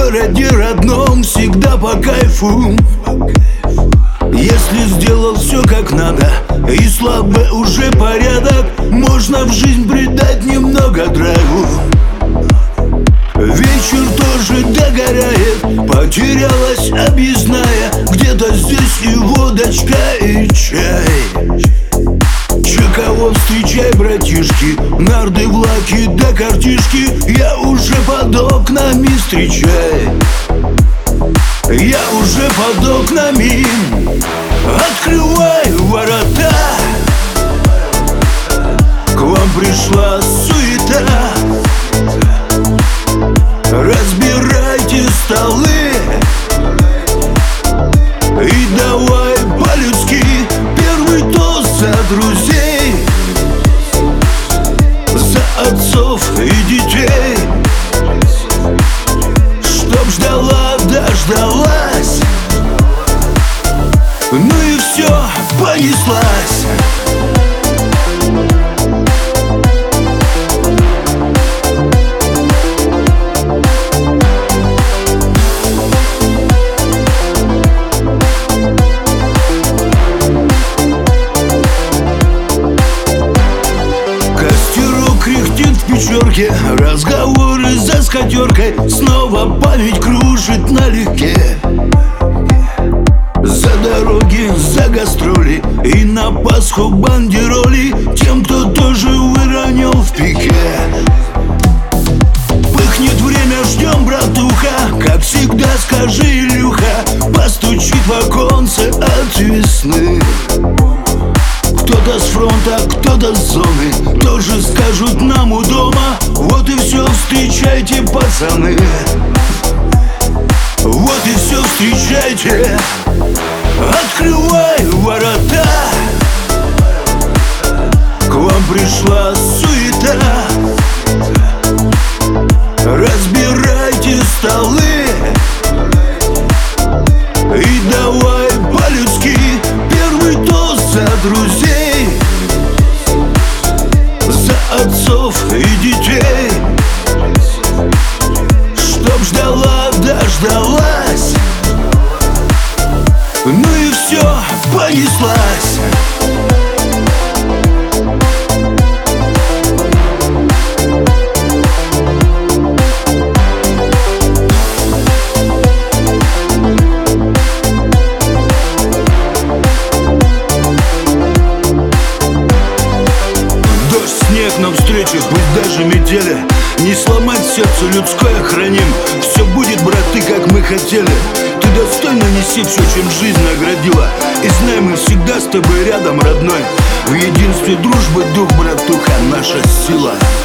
городе родном всегда по кайфу. Если сделал все как надо, и слабо уже порядок, можно в жизнь придать немного драйву. Вечер тоже догорает, потерялась объездная, где-то здесь и водочка, и чай. Че кого встречай, братишки, нарды, влаки да картишки, я уже под окнами встречай. Я уже под окнами, открывай ворота. К вам пришла суета, разбирайте столы и давай по-людски первый тост за друзей, за отцов и детей, чтоб ждала, дождалась, ну и все, понеслась. Разговоры за скатеркой, снова память кружит налегке. За дороги, за гастроли и на Пасху бандероли тем, кто тоже выронил в пике. Пыхнет время, ждем, братуха, как всегда скажи, Илюха, постучит в оконце от весны. Кто-то с фронта, кто-то с зоны, тоже скажут нам у дома. Вот и все, встречайте, пацаны. Вот и все, встречайте. Открывай ворота. К вам пришла суета. Разбирайте столы и давай по-людски первый тост за друзей, за отцов и детей, чтоб ждала, дождалась, ну и все, понеслась. На встречах, пусть даже метели, не сломать сердце людское храним. Все будет, браты, как мы хотели. Ты достойно неси все, чем жизнь наградила. И знай, мы всегда с тобой рядом, родной. В единстве дружбы дух, братуха, наша сила.